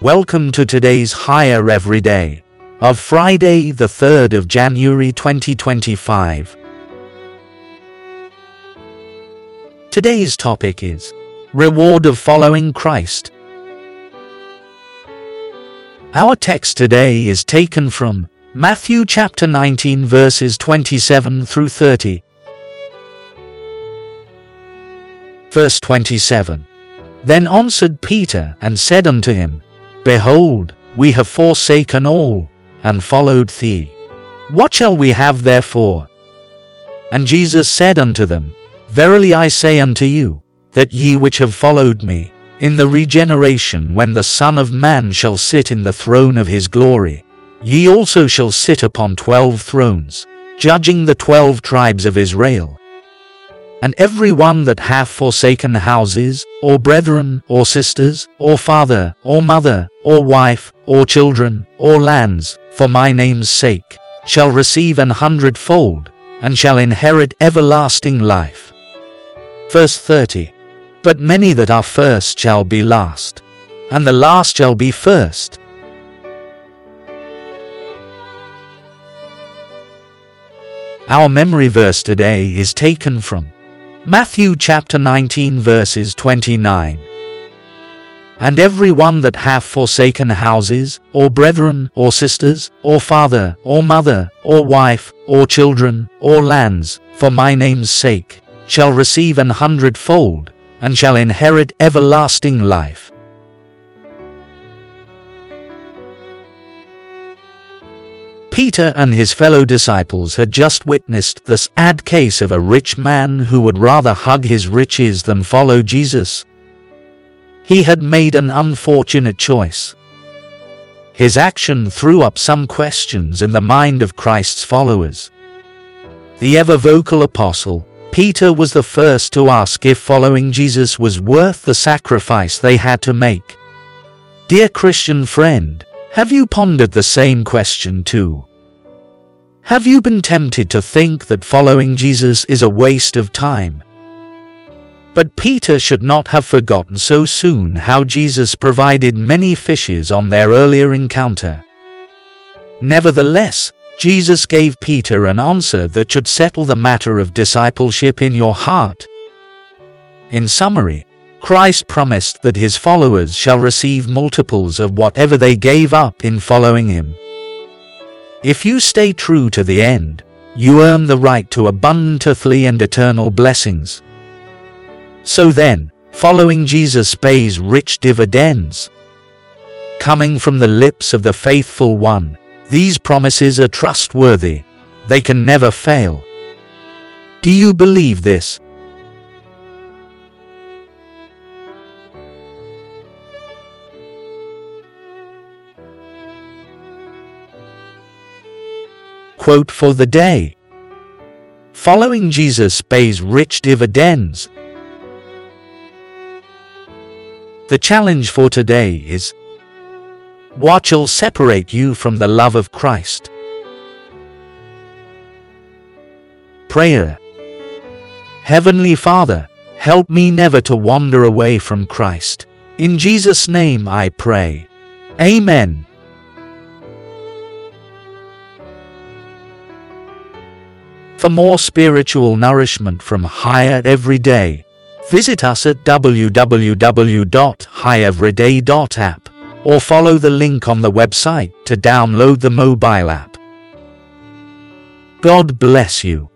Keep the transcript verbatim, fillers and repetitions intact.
Welcome to today's Higher Everyday of Friday, the third of January twenty twenty-five. Today's topic is Reward of Following Christ. Our text today is taken from Matthew chapter nineteen verses twenty-seven through thirty. Verse twenty-seven. Then answered Peter and said unto him, Behold, we have forsaken all, and followed thee. What shall we have therefore? And Jesus said unto them, Verily I say unto you, that ye which have followed me, in the regeneration when the Son of Man shall sit in the throne of his glory, ye also shall sit upon twelve thrones, judging the twelve tribes of Israel. And every one that hath forsaken houses, or brethren, or sisters, or father, or mother, or wife, or children, or lands, for my name's sake, shall receive an hundredfold, and shall inherit everlasting life. Verse thirty. But many that are first shall be last, and the last shall be first. Our memory verse today is taken from Matthew chapter nineteen verses twenty-nine. And every one that hath forsaken houses, or brethren, or sisters, or father, or mother, or wife, or children, or lands, for my name's sake, shall receive an hundredfold, and shall inherit everlasting life. Peter and his fellow disciples had just witnessed the sad case of a rich man who would rather hug his riches than follow Jesus. He had made an unfortunate choice. His action threw up some questions in the mind of Christ's followers. The ever-vocal apostle, Peter, was the first to ask if following Jesus was worth the sacrifice they had to make. Dear Christian friend, have you pondered the same question too? Have you been tempted to think that following Jesus is a waste of time? But Peter should not have forgotten so soon how Jesus provided many fishes on their earlier encounter. Nevertheless, Jesus gave Peter an answer that should settle the matter of discipleship in your heart. In summary, Christ promised that his followers shall receive multiples of whatever they gave up in following him. If you stay true to the end, you earn the right to abundant earthly and eternal blessings. So then, following Jesus pays rich dividends. Coming from the lips of the faithful one, these promises are trustworthy. They can never fail. Do you believe this? Quote for the day. Following Jesus pays rich dividends. The challenge for today is, what shall separate you from the love of Christ? Prayer. Heavenly Father, help me never to wander away from Christ. In Jesus' name I pray. Amen. For more spiritual nourishment from Higher Everyday, visit us at w w w dot high everyday dot app or follow the link on the website to download the mobile app. God bless you.